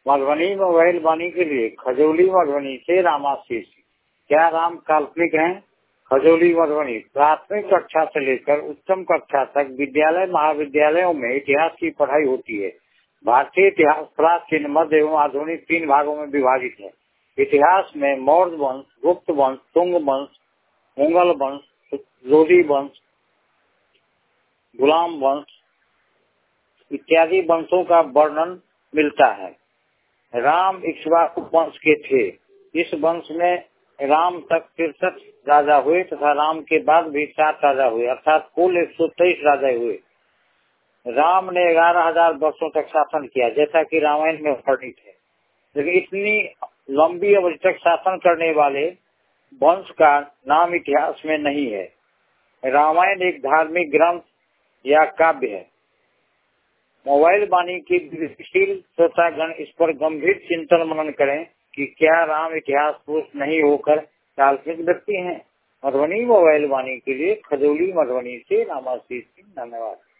Madhubani mobile वाणी के लिए खजौली मधुबनी से रामाशीष। क्या राम काल्पनिक हैं? खजौली मधुबनी। प्राथमिक कक्षा से लेकर उच्चतम कक्षा तक विद्यालय महाविद्यालयों में इतिहास की पढ़ाई होती है। भारतीय इतिहास प्राचीन, मध्य एवं आधुनिक 3 भागों में विभाजित है। इतिहास में मौर्य वंश, गुप्त वंश, तुंग वंश, मुगल वंश, लोधी वंश, गुलाम वंश इत्यादि वंशों का वर्णन मिलता है। राम इक्ष्वाकु वंश के थे। इस वंश में राम तक 63 राजा हुए तथा राम के बाद भी 7 राजा हुए, अर्थात कुल 123 राजा हुए। राम ने 11,000 वर्षों तक शासन किया, जैसा कि रामायण में वर्णित है। लेकिन इतनी लंबी अवधि तक शासन करने वाले वंश का नाम इतिहास में नहीं है। रामायण एक धार्मिक ग्रंथ या काव्य है। मोबाइल वाणी की विवेकशील श्रोतागण इस पर गंभीर चिंतन मनन करें कि क्या राम इतिहास पुरुष नहीं होकर काल्पनिक व्यक्ति हैं। मधुबनी मोबाइल वाणी के लिए खजौली मधुबनी से रामाशीष सिंह। धन्यवाद।